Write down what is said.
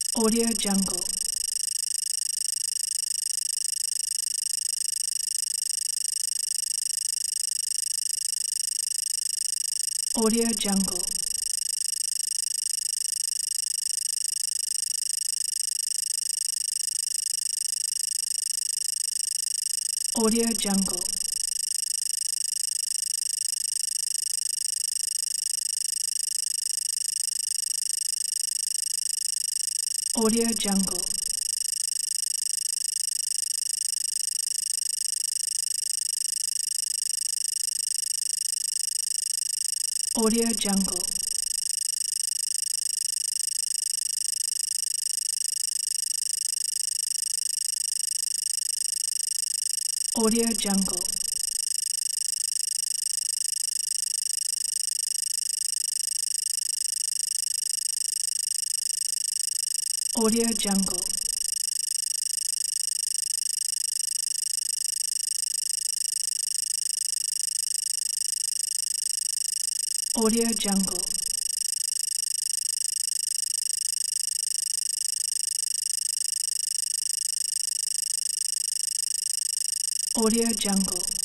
Audio Jungle. Audio Jungle. Audio Jungle. Audio Jungle. Audio Jungle. Audio Jungle. Audio Jungle. Audio Jungle. Audio Jungle.